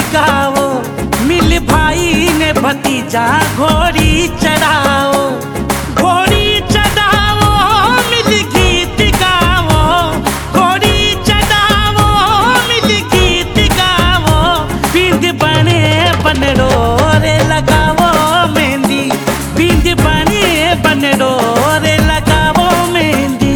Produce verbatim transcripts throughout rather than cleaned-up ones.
गाओ, मिल भाई ने भतीजा घोड़ी चढ़ाओ, घोड़ी चढ़ाओ मिल गीत गाओ, घोड़ी चढ़ाओ मिल गीत गाओ, बिंद बने बनडोरे लगाओ मेहंदी, बिंद बने बनडोरे लगाओ मेहंदी।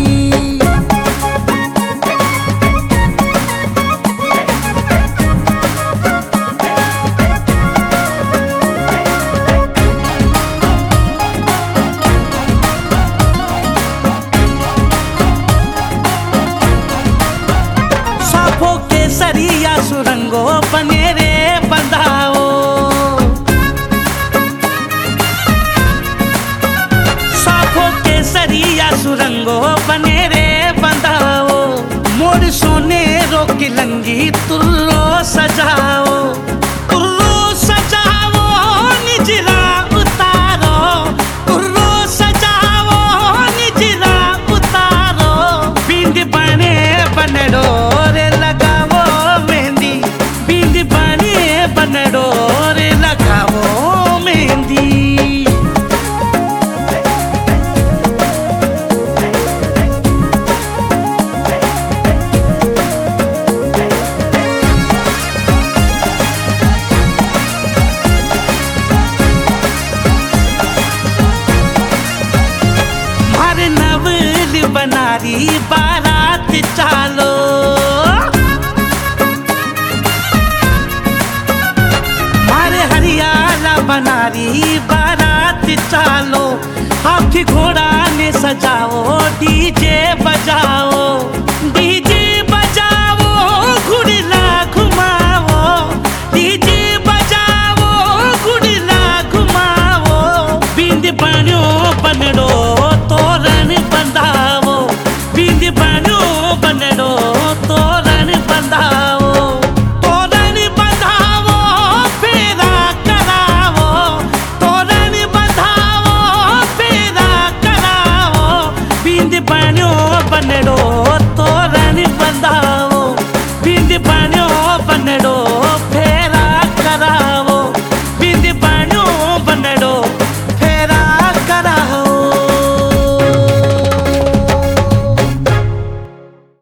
साफों के सरिया सुरंगो बने रे बंधाओ, साफों के सरिया सुरंगो बने रे बंधाओ, मोर सोने रोक लंगी तुल्लो सजाओ, तुल्लो सजाओ निजरा उतारो, तुल्लो सजाओ निजरा उतारो, बिंद बने बनडोरे लगाओ मेहंदी, बिंद बने बनडोरे लगाओ मेहंदी। मारे नवल बनारी बारात चालो, मारे हरियाला बनारी बारात चालो, हाथी घोड़ा ने सजाओ डीजे बजाओ,